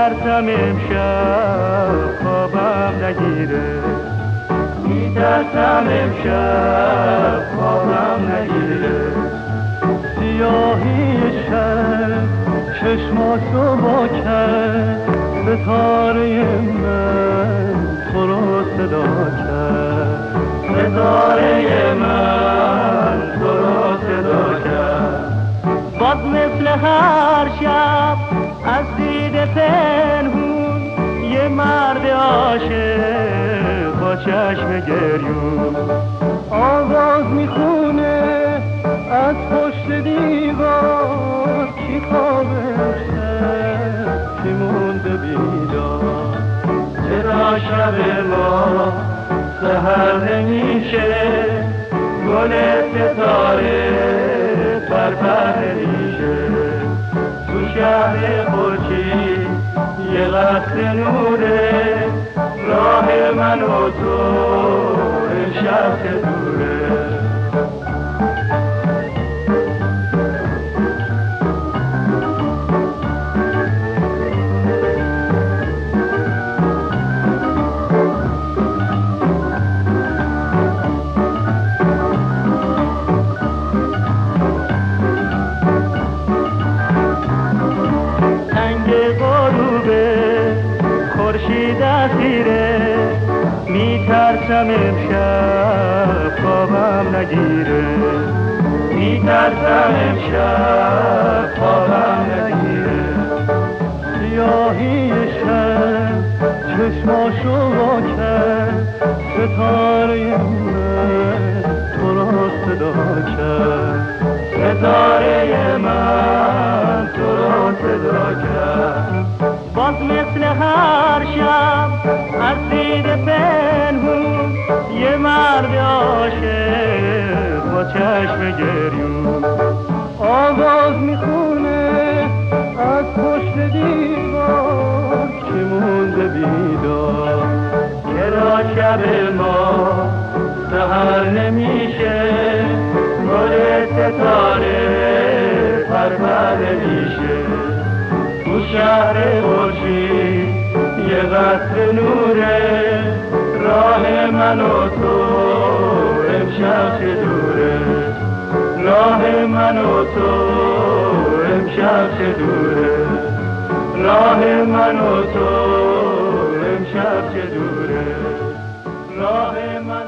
میترسم امشب خوابم نگیره، میترسم امشب خوابم نگیره. سیاهی شب چشماتو با کرد، ستاره من تو رو صدا کرد، ستاره من تو رو صدا کرد. باز مثل هر شب از دید پنهون یه مرد عاشق با چشم گریون آواز میخونه از پشت دیوار. کی خوابش شد کی مونده بیدار؟ چرا شب ما سحر نمیشه؟ گل ستاره پرپر نمیشه. تو شهر خورشید یه قطره نوره، راه من و تو امشب چه دوره. خورشید اسیره، میترسم امشب خوابم نگیره، میترسم امشب خوابم نگیره. سیاهی شب چشماشو وا کرد، ستاره من تو رو صدا کرد، ستاره من تو رو صدا کرد. باز مثل هر شب از دید پنهون یه مرد عاشق با چشم گریون آواز میخونه از پشت دیوار. کی مونده بیدار؟ چرا شب ما سحر نمیشه؟ گل ستاره پرپر نمیشه. تو شهر خورشید یه قطره نوره، راه من و تو امشب چه دوره، راه من و تو امشب چه دوره، راه من و تو امشب چه دوره، راه من